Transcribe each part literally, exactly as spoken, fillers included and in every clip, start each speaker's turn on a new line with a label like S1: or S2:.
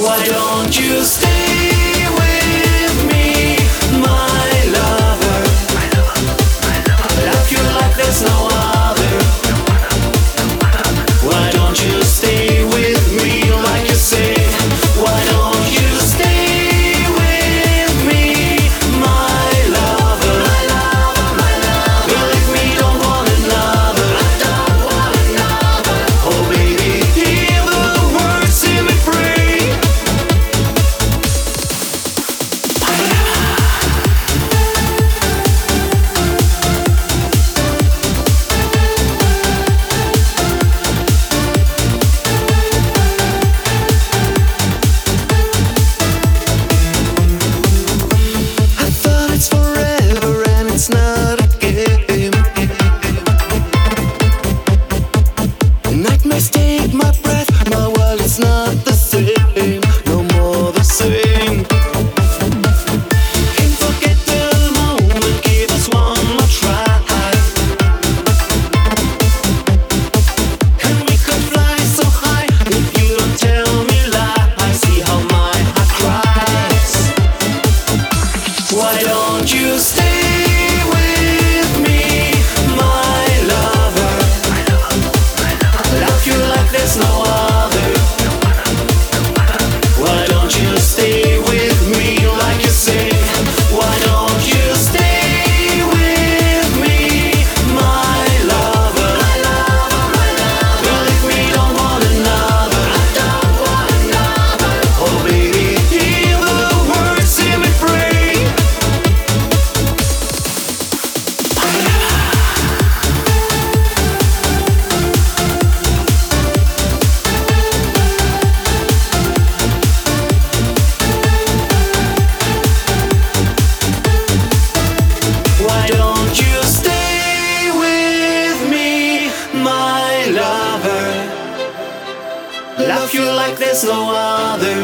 S1: Why don't you stay with me, my lover? Love you like there's no other. Why don't you stay with me like you say? Why don't you stay with me, my lover? Believe me, don't want another. Oh baby, hear the words, see me pray. I thought it's forever and it's not a game. Nightmares take my breath, my world is not the same, no more the same. Can't forget the moment, give us one more try. And we could fly so high if you don't tell me lies. See how my heart cries. Why don't you stay with me, my lover? Love you like there's no other. Why don't you stay with me like you say? Why don't you stay with me, my lover? Believe me, don't want another. Oh baby, hear the words, see me pray. Why don't you stay with me, my lover? Love you like there's no other.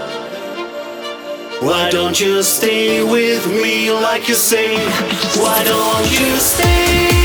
S1: Why don't you stay with me like you say? Why don't you stay